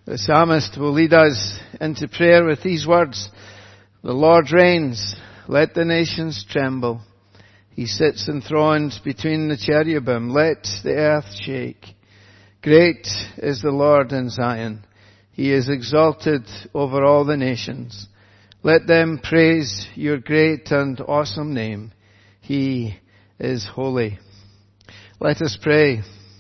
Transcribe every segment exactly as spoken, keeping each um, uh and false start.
The psalmist will lead us into prayer with these words. The Lord reigns, let the nations tremble. He sits enthroned between the cherubim, let the earth shake. Great is the Lord in Zion. He is exalted over all the nations. Let them praise your great and awesome name. He is holy. Let us pray.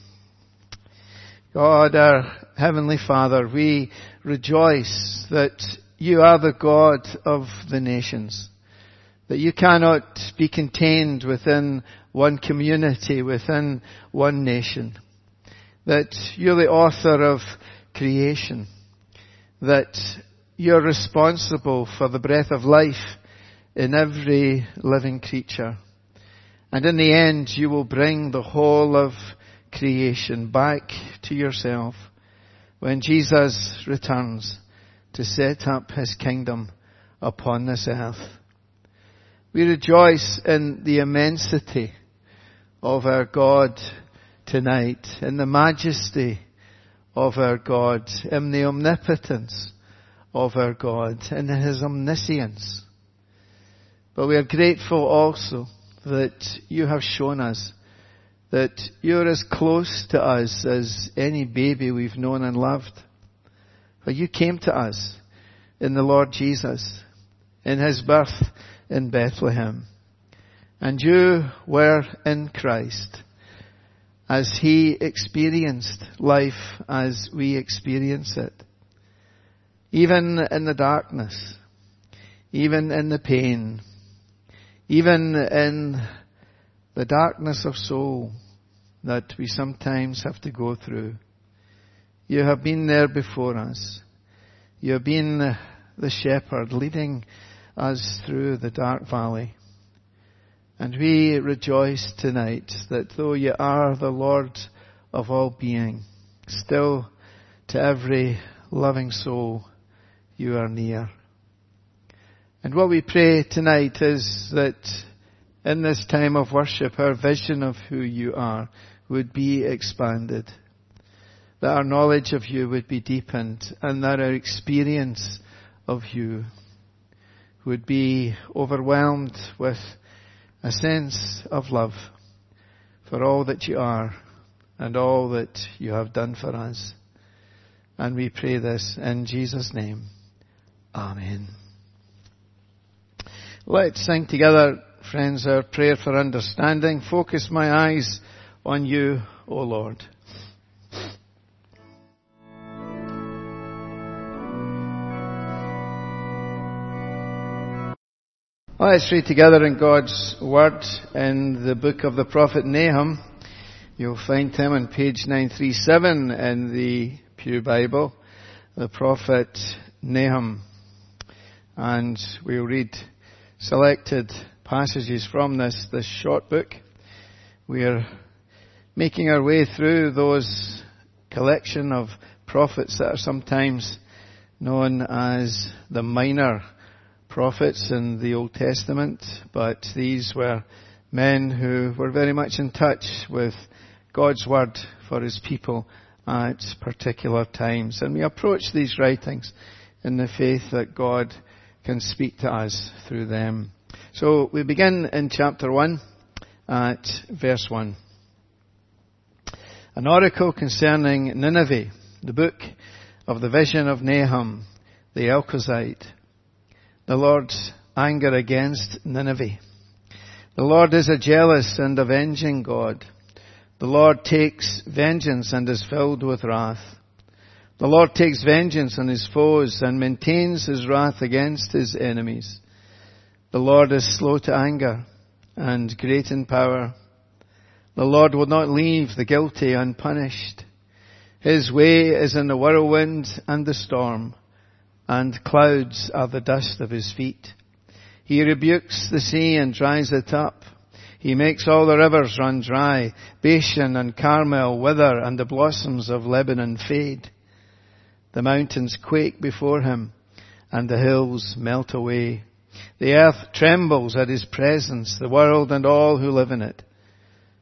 God, our Heavenly Father, we rejoice that you are the God of the nations, that you cannot be contained within one community, within one nation, that you're the author of creation, that you're responsible for the breath of life in every living creature. And in the end, you will bring the whole of creation back to yourself when Jesus returns to set up his kingdom upon this earth. We rejoice in the immensity of our God tonight, in the majesty of our God, in the omnipotence of our God, in his omniscience. But we are grateful also that you have shown us that you're as close to us as any baby we've known and loved. For you came to us in the Lord Jesus, in his birth in Bethlehem. And you were in Christ as he experienced life as we experience it. Even in the darkness, even in the pain, even in the darkness of soul that we sometimes have to go through. You have been there before us. You have been the shepherd leading us through the dark valley. And we rejoice tonight that though you are the Lord of all being, still to every loving soul you are near. And what we pray tonight is that in this time of worship, our vision of who you are would be expanded, that our knowledge of you would be deepened, and that our experience of you would be overwhelmed with a sense of love for all that you are and all that you have done for us. And we pray this in Jesus' name. Amen. Let's sing together, friends, our prayer for understanding. Focus my eyes on you, O Lord. Let's read together in God's Word in the book of the prophet Nahum. You'll find him on page nine thirty-seven in the Pew Bible, the prophet Nahum. And we'll read selected passages from this, this short book. We are making our way through those collection of prophets that are sometimes known as the minor prophets in the Old Testament, but these were men who were very much in touch with God's word for his people at particular times. And we approach these writings in the faith that God can speak to us through them. So we begin in chapter one at verse one. An oracle concerning Nineveh, the book of the vision of Nahum, the Elkozite. The Lord's anger against Nineveh. The Lord is a jealous and avenging God. The Lord takes vengeance and is filled with wrath. The Lord takes vengeance on his foes and maintains his wrath against his enemies. The Lord is slow to anger and great in power. The Lord will not leave the guilty unpunished. His way is in the whirlwind and the storm, and clouds are the dust of his feet. He rebukes the sea and dries it up. He makes all the rivers run dry. Bashan and Carmel wither, and the blossoms of Lebanon fade. The mountains quake before him, and the hills melt away. The earth trembles at his presence, the world and all who live in it.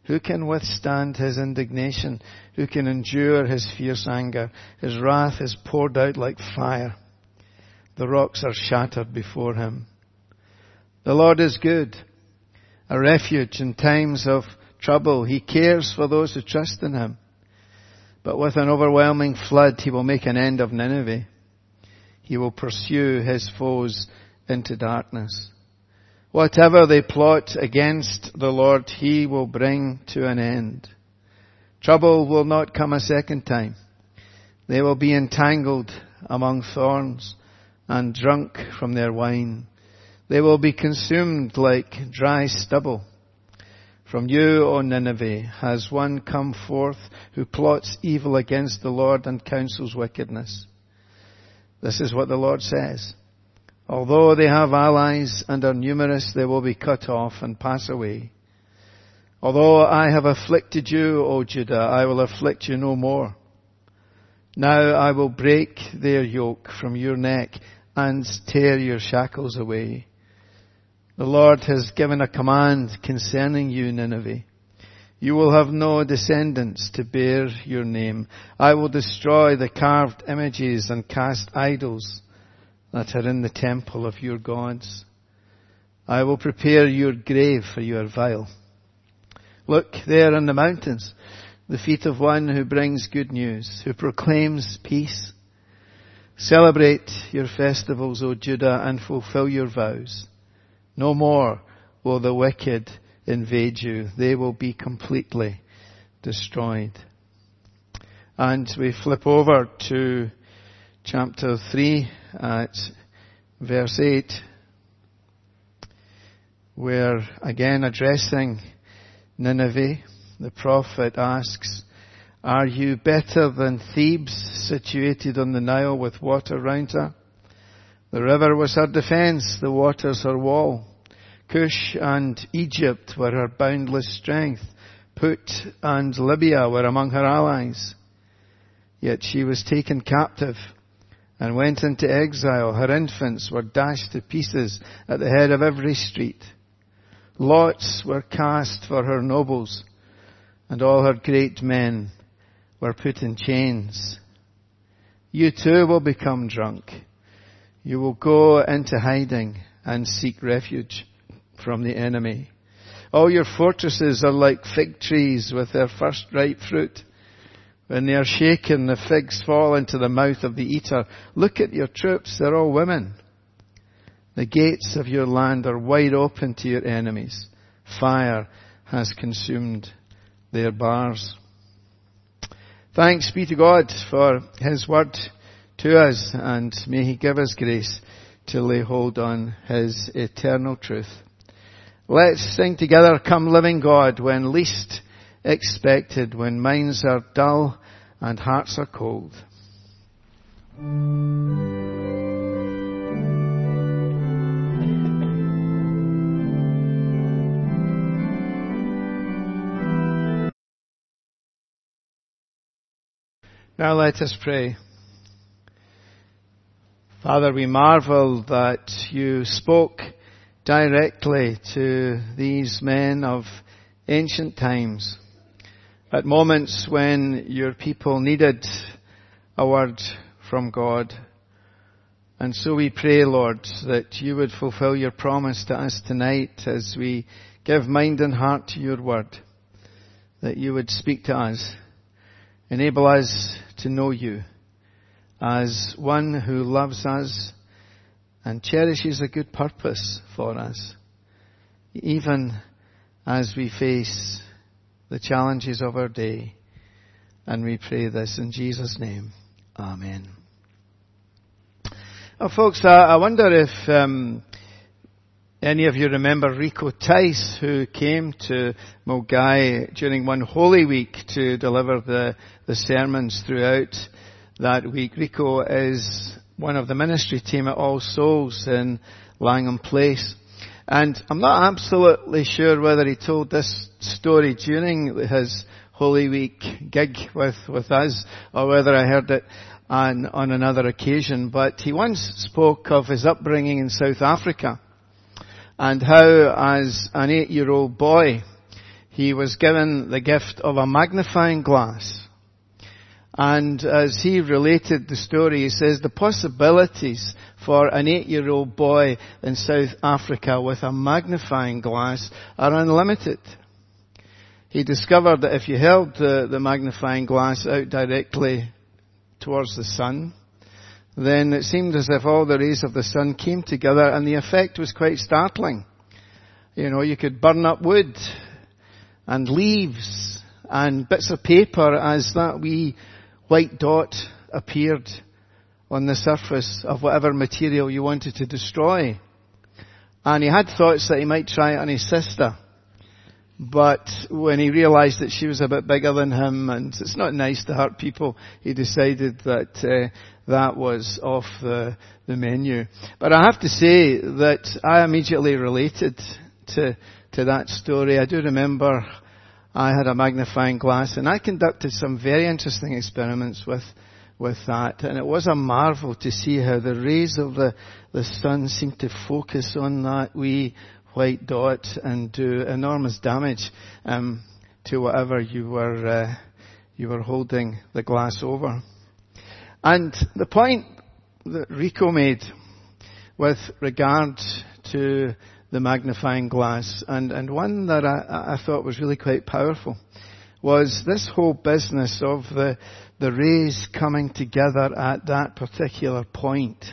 Who can withstand his indignation? Who can endure his fierce anger? His wrath is poured out like fire. The rocks are shattered before him. The Lord is good, a refuge in times of trouble. He cares for those who trust in him. But with an overwhelming flood, he will make an end of Nineveh. He will pursue his foes into darkness. Whatever they plot against the Lord, he will bring to an end. Trouble will not come a second time. They will be entangled among thorns and drunk from their wine. They will be consumed like dry stubble. From you, O Nineveh, has one come forth who plots evil against the Lord and counsels wickedness. This is what the Lord says. Although they have allies and are numerous, they will be cut off and pass away. Although I have afflicted you, O Judah, I will afflict you no more. Now I will break their yoke from your neck and tear your shackles away. The Lord has given a command concerning you, Nineveh. You will have no descendants to bear your name. I will destroy the carved images and cast idols that are in the temple of your gods. I will prepare your grave, for you are vile. Look there in the mountains, the feet of one who brings good news, who proclaims peace. Celebrate your festivals, O Judah, and fulfill your vows. No more will the wicked invade you. They will be completely destroyed. And we flip over to chapter three at verse eight, where again addressing Nineveh, the prophet asks, are you better than Thebes, situated on the Nile with water round her? The river was her defence, the waters her wall. Cush and Egypt were her boundless strength. Put and Libya were among her allies. Yet she was taken captive and went into exile. Her infants were dashed to pieces at the head of every street. Lots were cast for her nobles, and all her great men were put in chains. You too will become drunk. You will go into hiding and seek refuge from the enemy. All your fortresses are like fig trees with their first ripe fruit. When they are shaken, the figs fall into the mouth of the eater. Look at your troops, they're all women. The gates of your land are wide open to your enemies. Fire has consumed their bars. Thanks be to God for his word to us, and may he give us grace to lay hold on his eternal truth. Let's sing together, Come Living God, when least expected, when minds are dull and hearts are cold. Now let us pray. Father, we marvel that you spoke directly to these men of ancient times at moments when your people needed a word from God. And so we pray, Lord, that you would fulfill your promise to us tonight as we give mind and heart to your word, that you would speak to us, enable us to know you as one who loves us and cherishes a good purpose for us, even as we face the challenges of our day. And we pray this in Jesus' name. Amen. Well, folks, I, I wonder if um, any of you remember Rico Tice, who came to Milngavie during one Holy Week to deliver the, the sermons throughout that week. Rico is one of the ministry team at All Souls in Langham Place. And I'm not absolutely sure whether he told this story during his Holy Week gig with, with us, or whether I heard it on, on another occasion. But he once spoke of his upbringing in South Africa and how, as an eight-year-old boy, he was given the gift of a magnifying glass. And as he related the story, he says the possibilities for an eight-year-old boy in South Africa with a magnifying glass are unlimited. He discovered that if you held the, the magnifying glass out directly towards the sun, then it seemed as if all the rays of the sun came together, and the effect was quite startling. You know, you could burn up wood and leaves and bits of paper as that wee white dot appeared on the surface of whatever material you wanted to destroy. And he had thoughts that he might try it on his sister. But when he realized that she was a bit bigger than him, and it's not nice to hurt people, he decided that uh, that was off the, the menu. But I have to say that I immediately related to, to that story. I do remember I had a magnifying glass, and I conducted some very interesting experiments with with that. And it was a marvel to see how the rays of the, the sun seemed to focus on that wee white dot and do enormous damage um, to whatever you were uh, you were holding the glass over. And the point that Rico made with regard to the magnifying glass, and, and one that I, I thought was really quite powerful, was this whole business of the, the rays coming together at that particular point.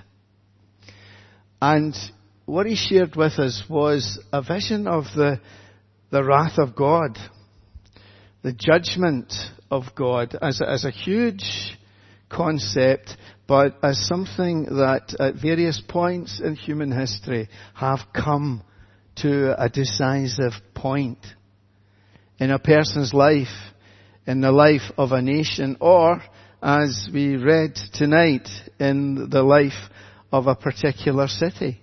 And what he shared with us was a vision of the, the wrath of God, the judgment of God as a, as a huge concept, but as something that at various points in human history have come to a decisive point in a person's life, in the life of a nation, or, as we read tonight, in the life of a particular city.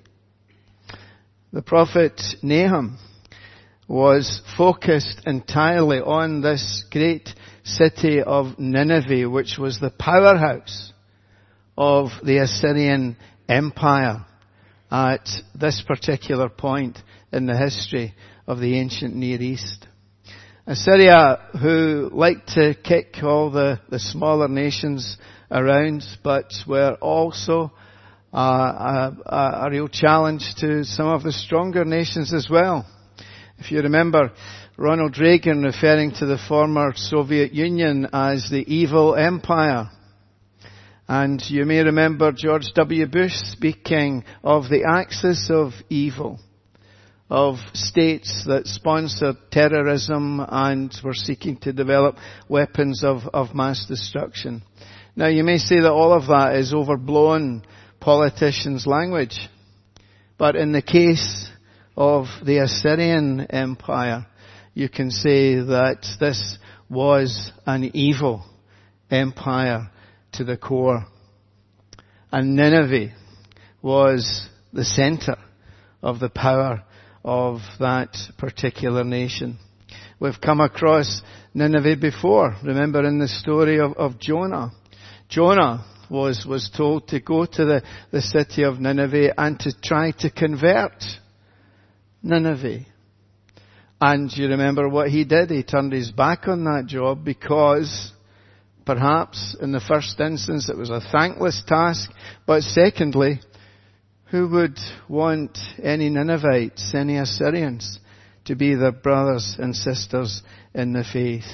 The prophet Nahum was focused entirely on this great city of Nineveh, which was the powerhouse of the Assyrian Empire at this particular point in the history of the ancient Near East. Assyria, who liked to kick all the, the smaller nations around, but were also uh, a, a, a real challenge to some of the stronger nations as well. If you remember Ronald Reagan referring to the former Soviet Union as the evil empire. And you may remember George W. Bush speaking of the axis of evil, of states that sponsored terrorism and were seeking to develop weapons of, of mass destruction. Now you may say that all of that is overblown politicians' language. But in the case of the Assyrian Empire, you can say that this was an evil empire to the core. And Nineveh was the center of the power of that particular nation. We've come across Nineveh before. Remember in the story of, of Jonah. Jonah was, was told to go to the, the city of Nineveh and to try to convert Nineveh. And you remember what he did. He turned his back on that job because perhaps in the first instance it was a thankless task. But secondly, who would want any Ninevites, any Assyrians, to be their brothers and sisters in the faith?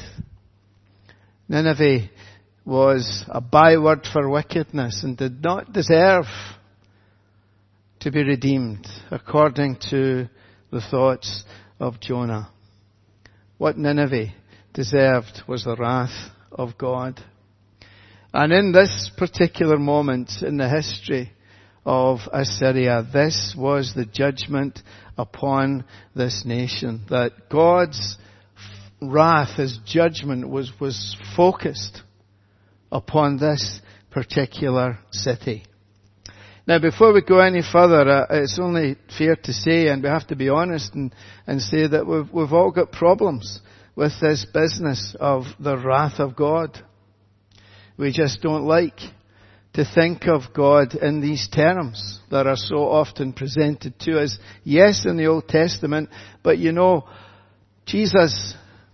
Nineveh was a byword for wickedness and did not deserve to be redeemed according to the thoughts of Jonah. What Nineveh deserved was the wrath of God. And in this particular moment in the history of Assyria, this was the judgment upon this nation. That God's wrath, His judgment was, was focused upon this particular city. Now, before we go any further, uh, it's only fair to say, and we have to be honest and, and say that we've, we've all got problems with this business of the wrath of God. We just don't like to think of God in these terms that are so often presented to us. Yes, in the Old Testament, but you know, Jesus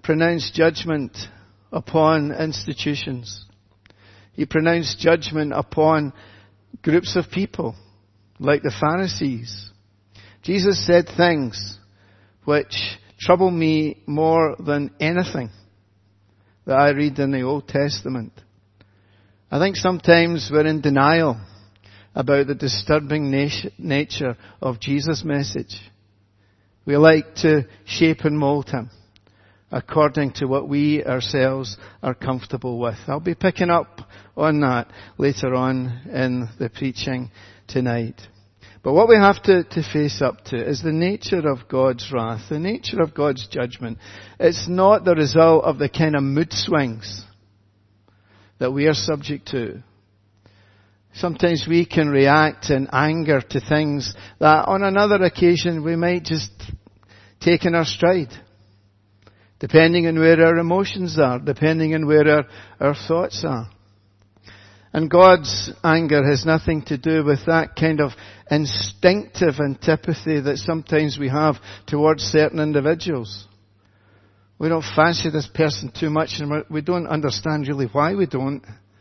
pronounced judgment upon institutions. He pronounced judgment upon groups of people, like the Pharisees. Jesus said things which trouble me more than anything that I read in the Old Testament. I think sometimes we're in denial about the disturbing nat- nature of Jesus' message. We like to shape and mold him according to what we ourselves are comfortable with. I'll be picking up on that later on in the preaching tonight. But what we have to, to face up to is the nature of God's wrath, the nature of God's judgment. It's not the result of the kind of mood swings that we are subject to. Sometimes we can react in anger to things that on another occasion we might just take in our stride. Depending on where our emotions are, depending on where our, our thoughts are. And God's anger has nothing to do with that kind of instinctive antipathy that sometimes we have towards certain individuals. We don't fancy this person too much and we don't understand really why we don't.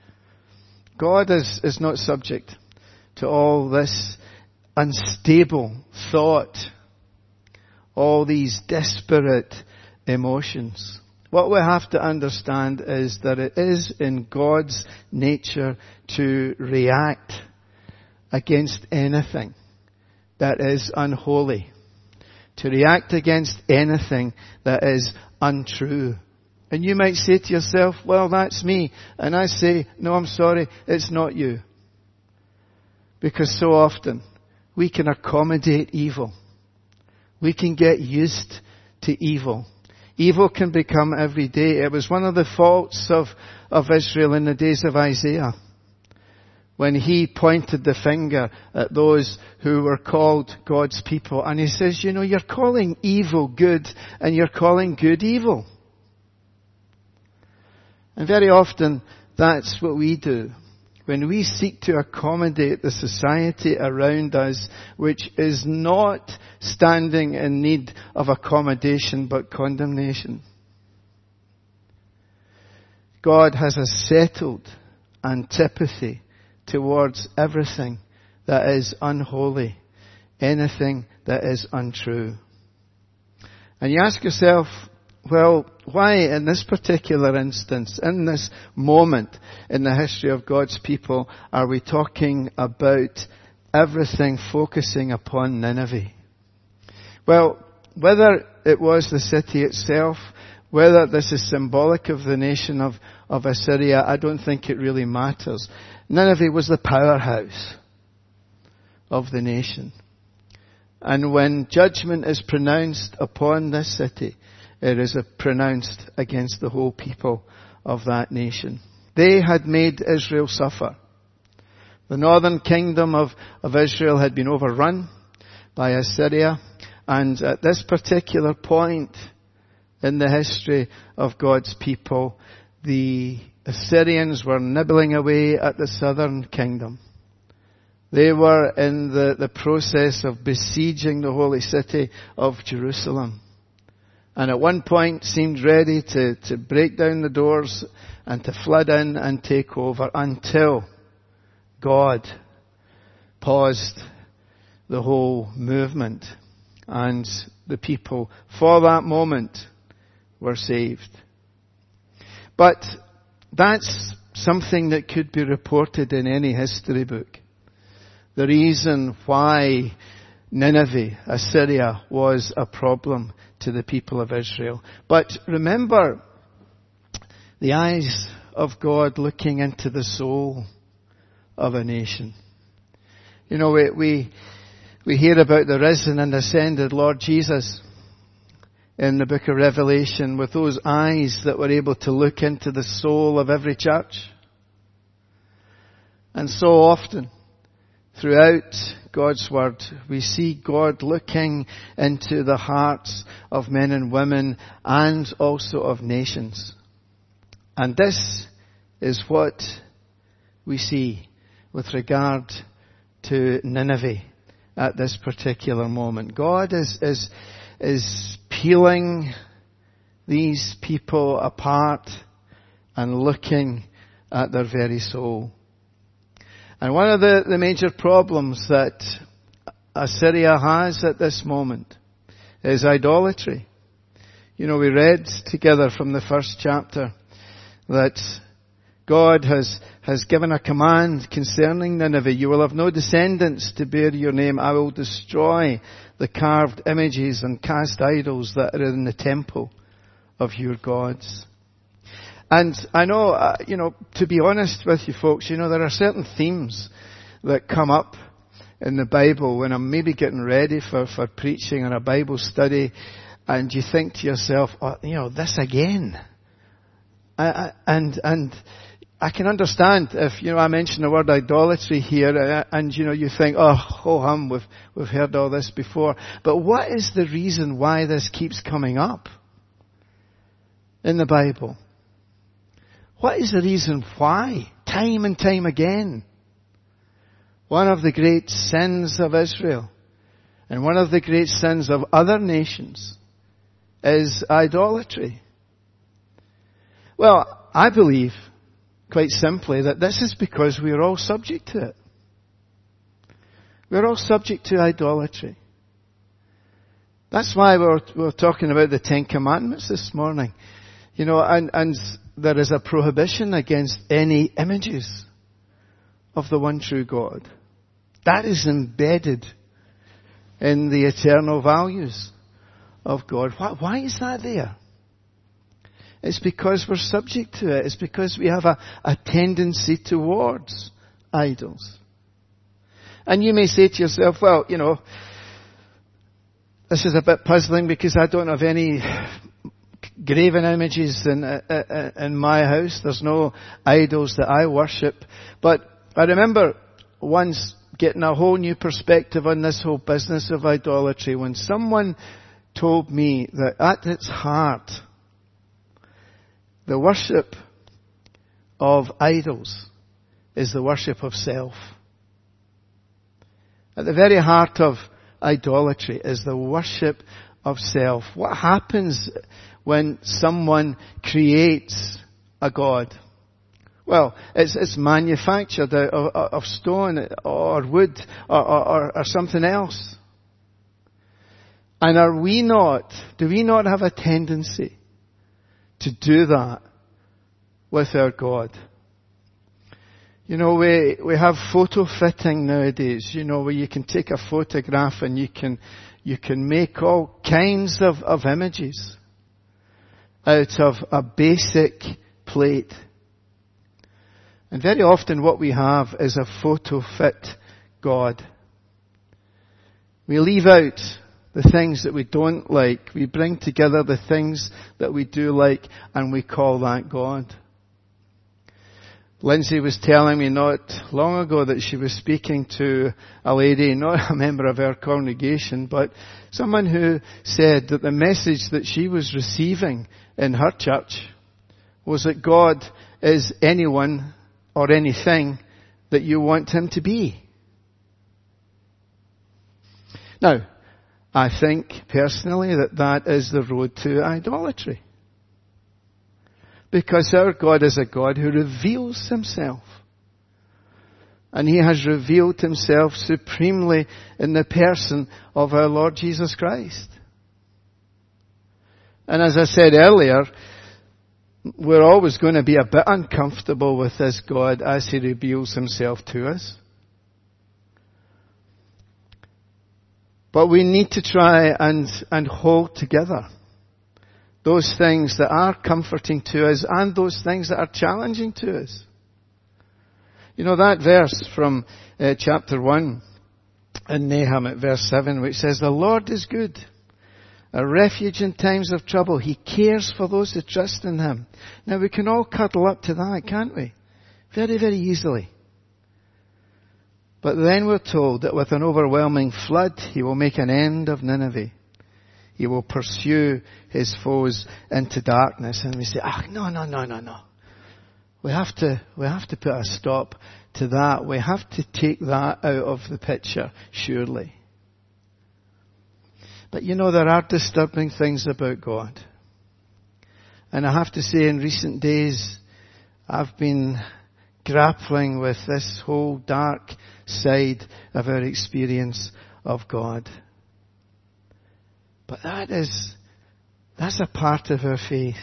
God is, is not subject to all this unstable thought, all these disparate emotions. What we have to understand is that it is in God's nature to react against anything that is unholy, to react against anything that is untrue. And you might say to yourself, well, that's me. And I say, no, I'm sorry, it's not you. Because so often we can accommodate evil. We can get used to evil. Evil can become every day. It was one of the faults of, of Israel in the days of Isaiah, when he pointed the finger at those who were called God's people. And he says, you know, you're calling evil good and you're calling good evil. And very often that's what we do. When we seek to accommodate the society around us, which is not standing in need of accommodation but condemnation. God has a settled antipathy towards everything that is unholy, anything that is untrue. And you ask yourself, well, why in this particular instance, in this moment in the history of God's people, are we talking about everything focusing upon Nineveh? Well, whether it was the city itself, whether this is symbolic of the nation of, of Assyria, I don't think it really matters. Nineveh was the powerhouse of the nation. And when judgment is pronounced upon this city, it is pronounced against the whole people of that nation. They had made Israel suffer. The northern kingdom of, of Israel had been overrun by Assyria. And at this particular point in the history of God's people, the Assyrians were nibbling away at the southern kingdom. They were in the, the process of besieging the holy city of Jerusalem. And at one point seemed ready to, to break down the doors and to flood in and take over until God paused the whole movement. And the people, for that moment, were saved. But that's something that could be reported in any history book. The reason why Nineveh, Assyria, was a problem to the people of Israel. But remember the eyes of God looking into the soul of a nation. You know, we, we, we hear about the risen and ascended Lord Jesus in the book of Revelation with those eyes that were able to look into the soul of every church. And so often, throughout God's Word, we see God looking into the hearts of men and women and also of nations. And this is what we see with regard to Nineveh at this particular moment. God is, is, is peeling these people apart and looking at their very soul. And one of the, the major problems that Assyria has at this moment is idolatry. You know, we read together from the first chapter that God has, has given a command concerning Nineveh. You will have no descendants to bear your name. I will destroy the carved images and cast idols that are in the temple of your gods. And I know, uh, you know, to be honest with you folks, you know, there are certain themes that come up in the Bible when I'm maybe getting ready for, for preaching or a Bible study, and you think to yourself, oh, you know, this again. I, I, and, and I can understand if, you know, I mention the word idolatry here, uh, and, you know, you think, oh, ho hum, we've, we've heard all this before. But what is the reason why this keeps coming up in the Bible? What is the reason why? Time and time again. One of the great sins of Israel and one of the great sins of other nations is idolatry. Well, I believe, quite simply, that this is because we are all subject to it. We're all subject to idolatry. That's why we're, we're talking about the Ten Commandments this morning. You know, and, and there is a prohibition against any images of the one true God. That is embedded in the eternal values of God. Why, why is that there? It's because we're subject to it. It's because we have a, a tendency towards idols. And you may say to yourself, well, you know, this is a bit puzzling because I don't have any graven images in, uh, in my house. There's no idols that I worship. But I remember once getting a whole new perspective on this whole business of idolatry when someone told me that at its heart, the worship of idols is the worship of self. At the very heart of idolatry is the worship of self. What happens when someone creates a god? Well, it's, it's manufactured out of, of stone or wood or, or, or something else. And are we not, do we not have a tendency to do that with our God? You know, we, we have photo fitting nowadays, you know, where you can take a photograph and you can, you can make all kinds of, of images out of a basic plate. And very often what we have is a photo fit God. We leave out the things that we don't like. We bring together the things that we do like and we call that God. Lindsay was telling me not long ago that she was speaking to a lady, not a member of our congregation, but someone who said that the message that she was receiving in her church was that God is anyone or anything that you want Him to be. Now, I think personally that that is the road to idolatry. Because our God is a God who reveals Himself. And He has revealed Himself supremely in the person of our Lord Jesus Christ. And as I said earlier, we're always going to be a bit uncomfortable with this God as He reveals Himself to us. But we need to try and, and hold together those things that are comforting to us and those things that are challenging to us. You know that verse from uh, chapter one in Nahum at verse seven, which says, "The Lord is good, a refuge in times of trouble. He cares for those who trust in Him." Now we can all cuddle up to that, can't we? Very, very easily. But then we're told that with an overwhelming flood, He will make an end of Nineveh. He will pursue His foes into darkness. And we say, ah, oh, no, no, no, no, no. We have to, we have to put a stop to that. We have to take that out of the picture, surely. But you know, there are disturbing things about God. And I have to say, in recent days, I've been grappling with this whole dark side of our experience of God. But that is, that's a part of our faith.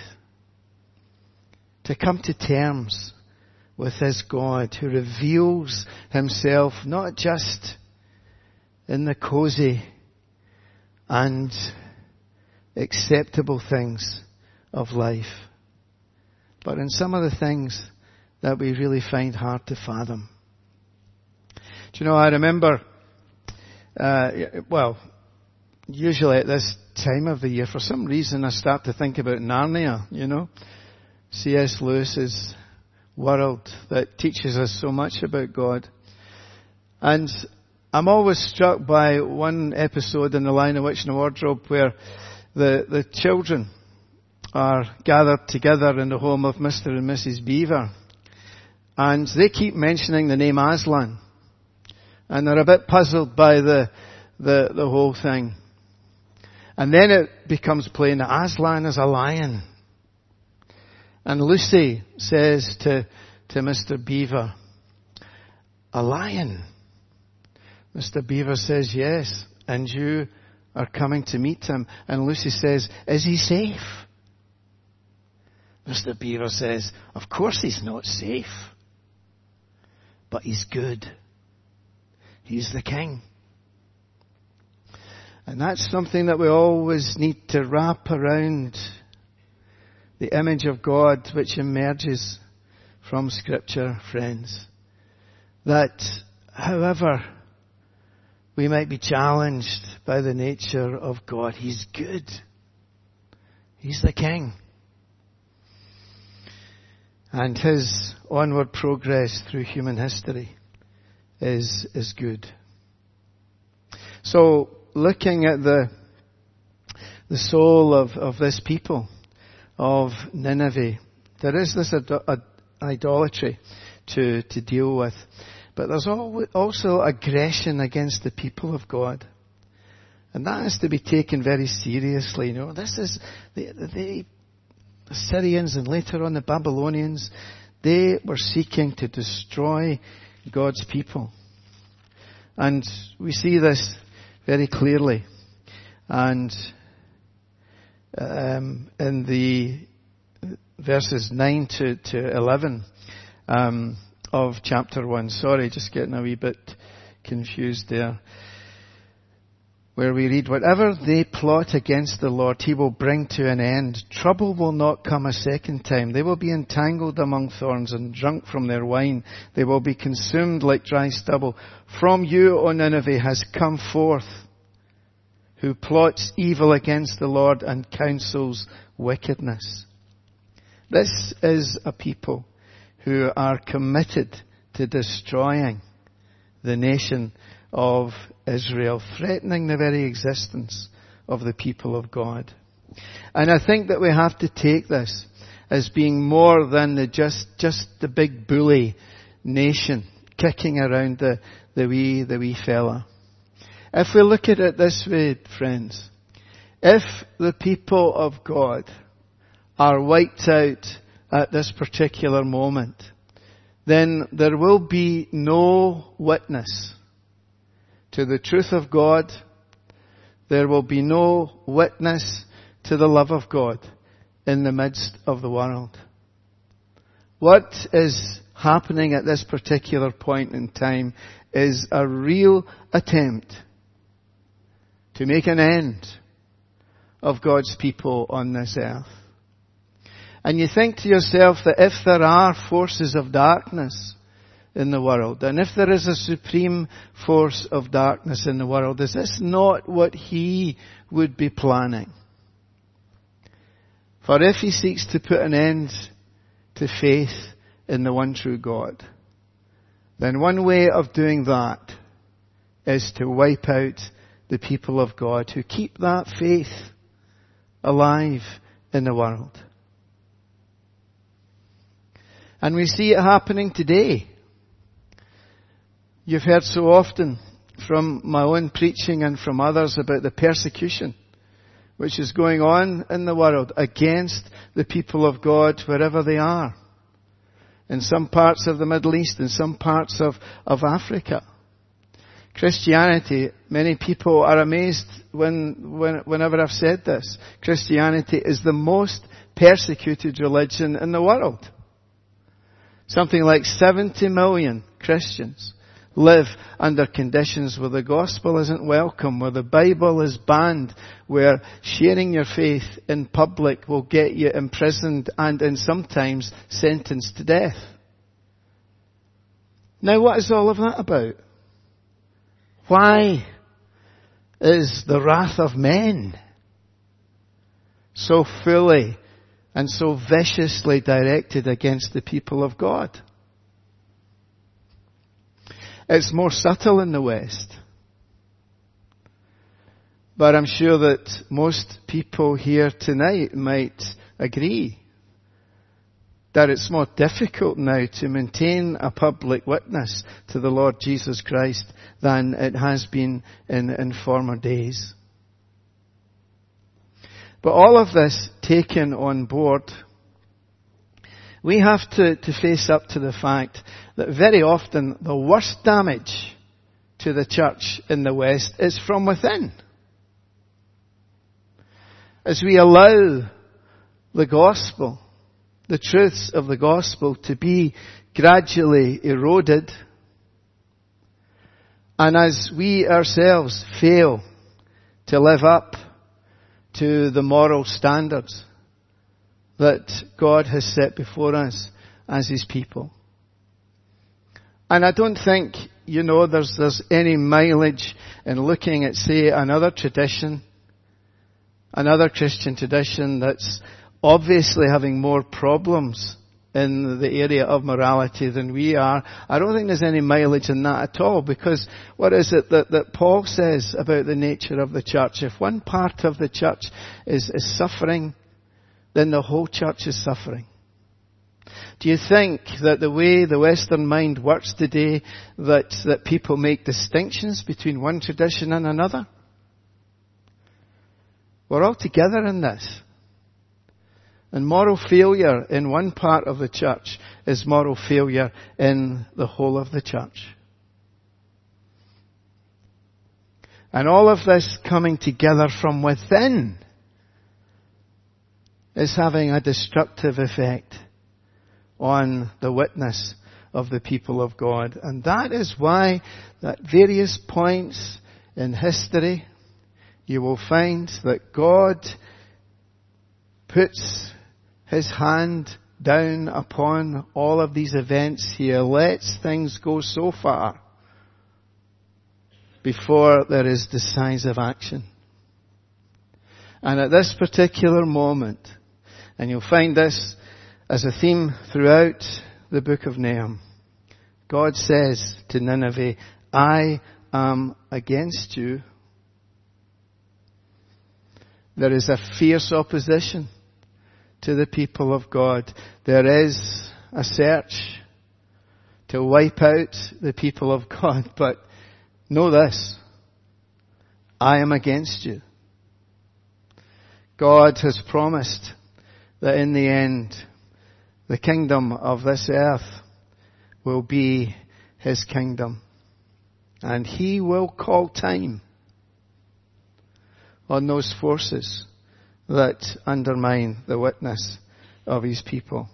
To come to terms with this God who reveals himself not just in the cozy and acceptable things of life, but in some of the things that we really find hard to fathom. Do you know, I remember, uh, well, usually at this time of the year, for some reason I start to think about Narnia, you know, C S Lewis's world that teaches us so much about God. And I'm always struck by one episode in The Lion, the Witch and the Wardrobe where the, the children are gathered together in the home of Mister and Missus Beaver. And they keep mentioning the name Aslan. And they're a bit puzzled by the, the, the whole thing. And then it becomes plain that Aslan is a lion. And Lucy says to, to Mister Beaver, "A lion?" Mister Beaver says, "Yes, and you are coming to meet him." And Lucy says, "Is he safe?" Mister Beaver says, "Of course he's not safe. But he's good. He's the king." And that's something that we always need to wrap around the image of God which emerges from Scripture, friends. That however we might be challenged by the nature of God, he's good. He's the king. And his onward progress through human history is, is good. So, looking at the, the soul of, of this people, of Nineveh, there is this ad- ad- idolatry to, to deal with. But there's also aggression against the people of God. And that has to be taken very seriously. You know, this is the, the Assyrians and later on the Babylonians. They were seeking to destroy God's people. And we see this very clearly. And um, in the verses nine to, to eleven um, of chapter one. Sorry, just getting a wee bit confused there. Where we read, "Whatever they plot against the Lord, he will bring to an end. Trouble will not come a second time. They will be entangled among thorns and drunk from their wine. They will be consumed like dry stubble. From you, O Nineveh, has come forth who plots evil against the Lord and counsels wickedness." This is a people who are committed to destroying the nation of Israel, threatening the very existence of the people of God. And I think that we have to take this as being more than the just, just the big bully nation kicking around the, the wee, the wee fella. If we look at it this way, friends, if the people of God are wiped out at this particular moment, then there will be no witness to the truth of God. There will be no witness to the love of God in the midst of the world. What is happening at this particular point in time is a real attempt to make an end of God's people on this earth. And you think to yourself that if there are forces of darkness in the world, and if there is a supreme force of darkness in the world, is this not what he would be planning? For if he seeks to put an end to faith in the one true God, then one way of doing that is to wipe out the people of God who keep that faith alive in the world. And we see it happening today. You've heard so often from my own preaching and from others about the persecution which is going on in the world against the people of God wherever they are. In some parts of the Middle East, in some parts of, of Africa. Christianity, many people are amazed when, when, whenever I've said this. Christianity is the most persecuted religion in the world. Something like seventy million Christians live under conditions where the gospel isn't welcome, where the Bible is banned, where sharing your faith in public will get you imprisoned and and sometimes sentenced to death. Now, what is all of that about? Why is the wrath of men so fully and so viciously directed against the people of God? It's more subtle in the West. But I'm sure that most people here tonight might agree that it's more difficult now to maintain a public witness to the Lord Jesus Christ than it has been in, in former days. But all of this taken on board, we have to, to face up to the fact that very often the worst damage to the church in the West is from within. As we allow the gospel, the truths of the gospel to be gradually eroded, and as we ourselves fail to live up to the moral standards that God has set before us as His people. And I don't think, you know, there's, there's any mileage in looking at, say, another tradition, another Christian tradition that's obviously having more problems in the area of morality than we are. I don't think there's any mileage in that at all, because what is it that, that Paul says about the nature of the church? If one part of the church is, is suffering, then the whole church is suffering. Do you think that the way the Western mind works today, that, that people make distinctions between one tradition and another? We're all together in this. And moral failure in one part of the church is moral failure in the whole of the church. And all of this coming together from within is having a destructive effect on the witness of the people of God. And that is why at various points in history you will find that God puts His hand down upon all of these events. He lets things go so far before there is decisive action. And at this particular moment, and you'll find this as a theme throughout the book of Nahum, God says to Nineveh, I am against you. There is a fierce opposition to the people of God. There is a search to wipe out the people of God. But know this, I am against you. God has promised that in the end, the kingdom of this earth will be His kingdom. And He will call time on those forces that undermine the witness of His people.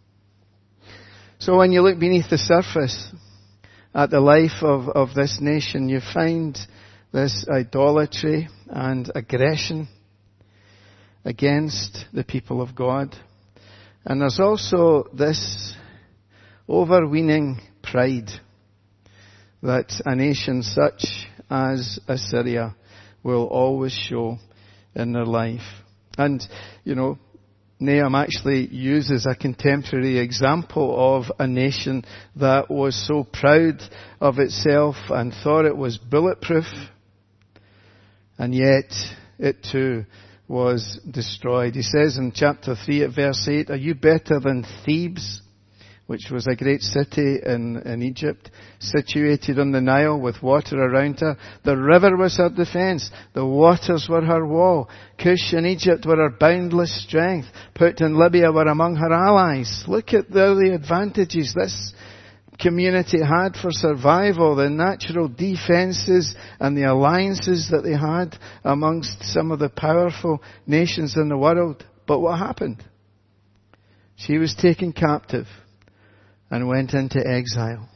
So when you look beneath the surface at the life of, of this nation, you find this idolatry and aggression against the people of God. And there's also this overweening pride that a nation such as Assyria will always show in their life. And, you know, Nahum actually uses a contemporary example of a nation that was so proud of itself and thought it was bulletproof, and yet it too was destroyed. He says in chapter three at verse eight, are you better than Thebes, which was a great city in, in Egypt, situated on the Nile with water around her. The river was her defense. The waters were her wall. Cush and Egypt were her boundless strength. Put and Libya were among her allies. Look at the, the advantages this community had for survival, the natural defenses and the alliances that they had amongst some of the powerful nations in the world. But what happened? She was taken captive and went into exile.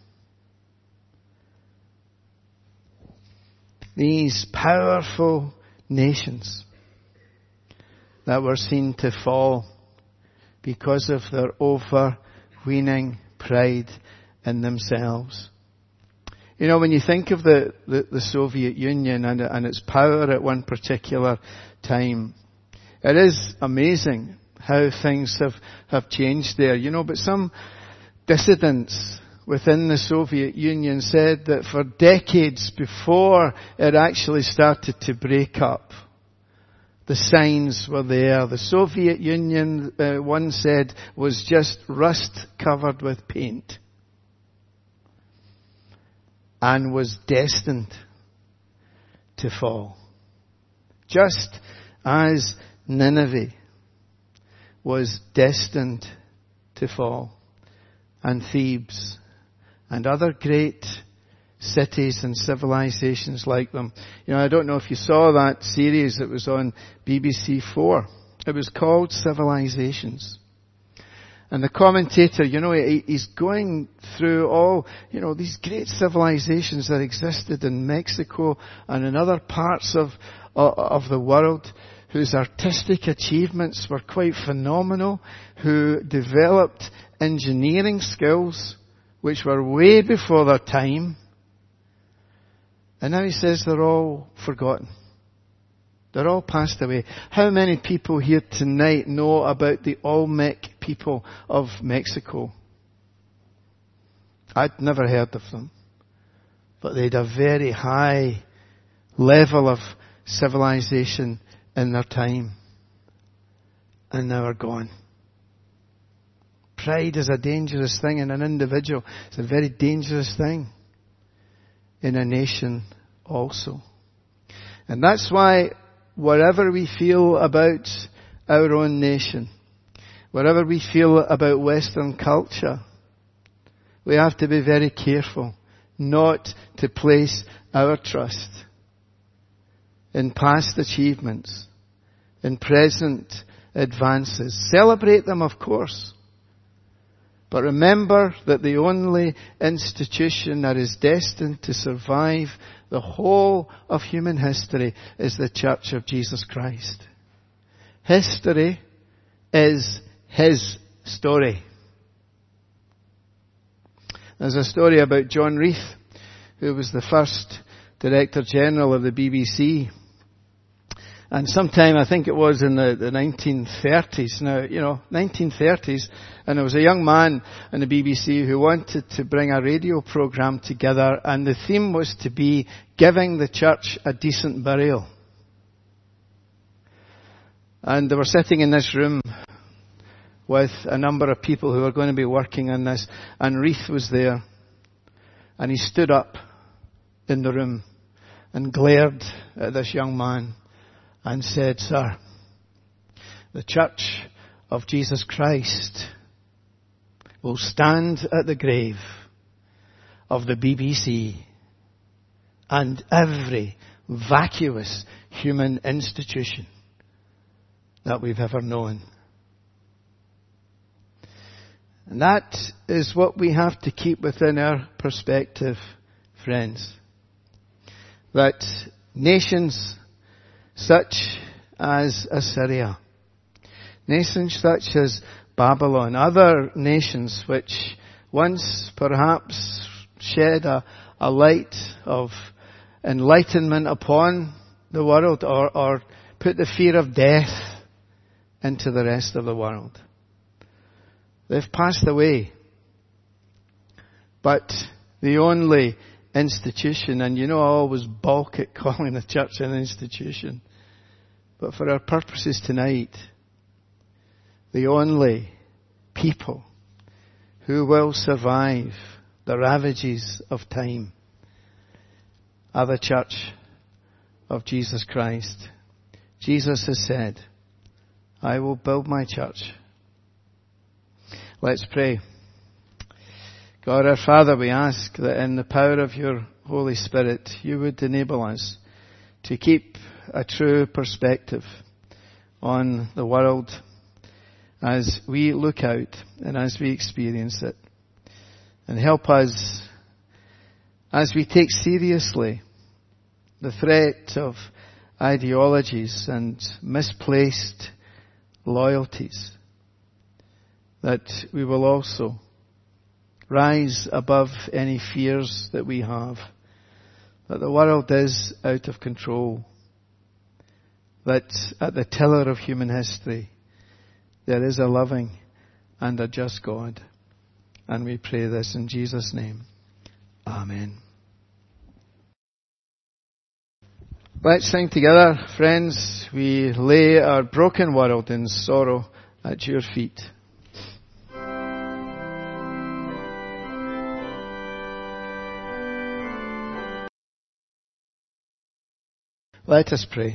These powerful nations that were seen to fall because of their overweening pride in themselves. You know, when you think of the, the, the Soviet Union and, and its power at one particular time, it is amazing how things have, have changed there. You know, but some dissidents within the Soviet Union said that for decades before it actually started to break up, the signs were there. The Soviet Union, uh, one said, was just rust covered with paint and was destined to fall. Just as Nineveh was destined to fall, and Thebes, and other great cities and civilizations like them. You know, I don't know if you saw that series that was on B B C four. It was called Civilizations. And the commentator, you know, he, he's going through all, you know, these great civilizations that existed in Mexico and in other parts of, of the world, whose artistic achievements were quite phenomenal, who developed engineering skills which were way before their time. And now he says they're all forgotten. They're all passed away. How many people here tonight know about the Olmec people of Mexico? I'd never heard of them. But they had a very high level of civilization in their time. And now are gone. Pride is a dangerous thing in an individual. It's a very dangerous thing in a nation also. And that's why whatever we feel about our own nation, whatever we feel about Western culture, we have to be very careful not to place our trust in past achievements, in present advances. Celebrate them, of course. But remember that the only institution that is destined to survive the whole of human history is the Church of Jesus Christ. History is His story. There's a story about John Reith, who was the first Director General of the B B C. And sometime, I think it was in the, the nineteen thirties, now, you know, nineteen thirties, and there was a young man in the B B C who wanted to bring a radio program together, and the theme was to be giving the church a decent burial. And they were sitting in this room with a number of people who were going to be working on this, and Reith was there, and he stood up in the room and glared at this young man and said, "Sir, the Church of Jesus Christ will stand at the grave of the B B C and every vacuous human institution that we've ever known." And that is what we have to keep within our perspective, friends. That nations such as Assyria, nations such as Babylon, other nations which once perhaps shed a, a light of enlightenment upon the world, or, or put the fear of death into the rest of the world. They've passed away. But the only institution, and you know I always balk at calling the church an institution, but for our purposes tonight, the only people who will survive the ravages of time are the church of Jesus Christ. Jesus has said, I will build my church. Let's pray. God our Father, we ask that in the power of your Holy Spirit, you would enable us to keep a true perspective on the world as we look out and as we experience it. And help us as we take seriously the threat of ideologies and misplaced loyalties, that we will also rise above any fears that we have, that the world is out of control, that at the tiller of human history there is a loving and a just God. And we pray this in Jesus' name. Amen. Let's sing together, friends. We lay our broken world in sorrow at your feet. Let us pray.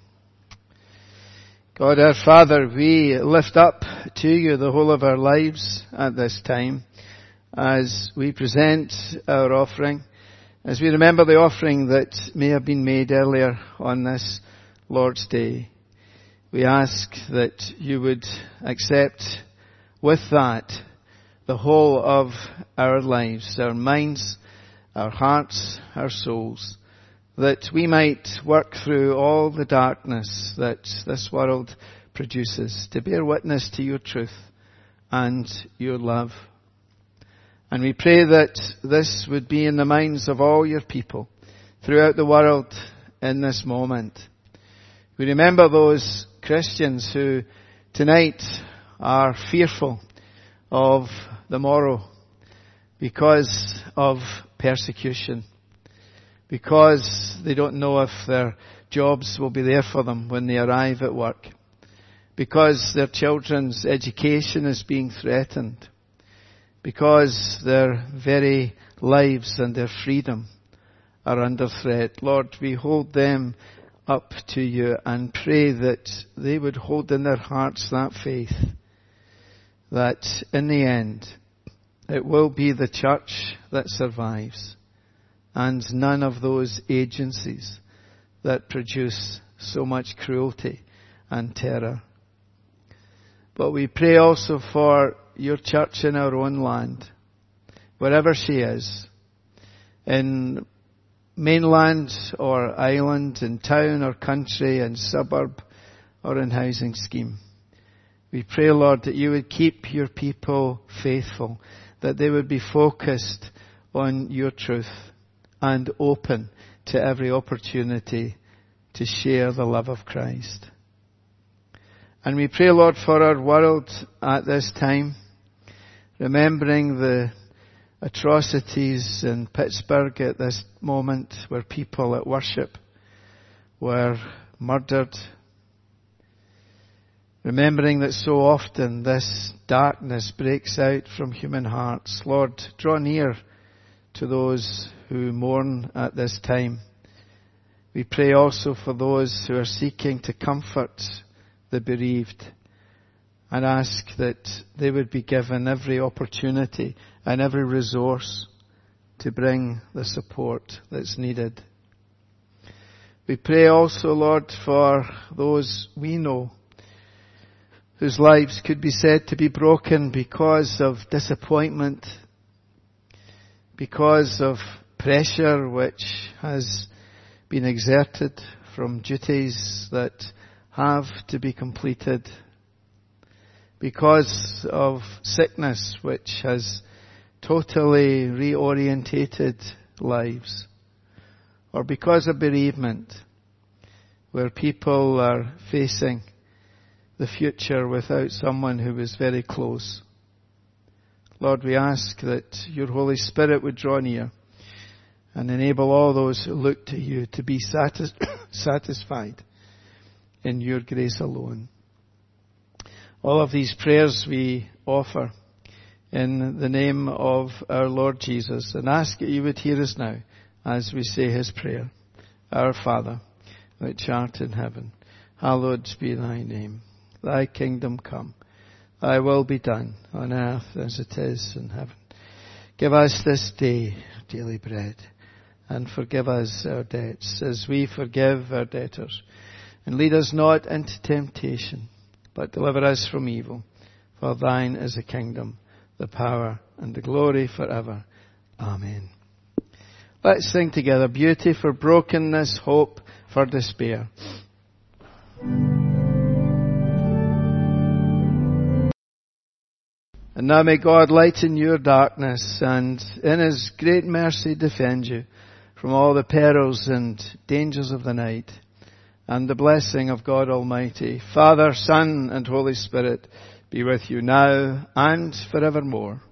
God our Father, we lift up to you the whole of our lives at this time as we present our offering, as we remember the offering that may have been made earlier on this Lord's Day. We ask that you would accept with that the whole of our lives, our minds, our hearts, our souls, that we might work through all the darkness that this world produces to bear witness to your truth and your love. And we pray that this would be in the minds of all your people throughout the world in this moment. We remember those Christians who tonight are fearful of the morrow because of persecution, because they don't know if their jobs will be there for them when they arrive at work, because their children's education is being threatened, because their very lives and their freedom are under threat. Lord, we hold them up to you and pray that they would hold in their hearts that faith, that in the end it will be the church that survives and none of those agencies that produce so much cruelty and terror. But we pray also for your church in our own land, wherever she is, in mainland or island, in town or country, in suburb or in housing scheme. We pray, Lord, that you would keep your people faithful, that they would be focused on your truth and open to every opportunity to share the love of Christ. And we pray, Lord, for our world at this time, remembering the atrocities in Pittsburgh at this moment where people at worship were murdered. Remembering that so often this darkness breaks out from human hearts. Lord, draw near to those who mourn at this time. We pray also for those who are seeking to comfort the bereaved, and ask that they would be given every opportunity and every resource to bring the support that's needed. We pray also, Lord, for those we know whose lives could be said to be broken because of disappointment, because of pressure which has been exerted from duties that have to be completed, because of sickness which has totally reorientated lives, or because of bereavement where people are facing the future without someone who was very close. Lord, we ask that your Holy Spirit would draw near and enable all those who look to you to be satis- satisfied in your grace alone. All of these prayers we offer in the name of our Lord Jesus, and ask that you would hear us now as we say his prayer. Our Father, which art in heaven, hallowed be thy name. Thy kingdom come. Thy will be done on earth as it is in heaven. Give us this day our daily bread, and forgive us our debts as we forgive our debtors. And lead us not into temptation, but deliver us from evil. For thine is the kingdom, the power, and the glory forever. Amen. Let's sing together, beauty for brokenness, hope for despair. And now may God lighten your darkness, and in his great mercy defend you from all the perils and dangers of the night. And the blessing of God Almighty, Father, Son, and Holy Spirit be with you now and forevermore.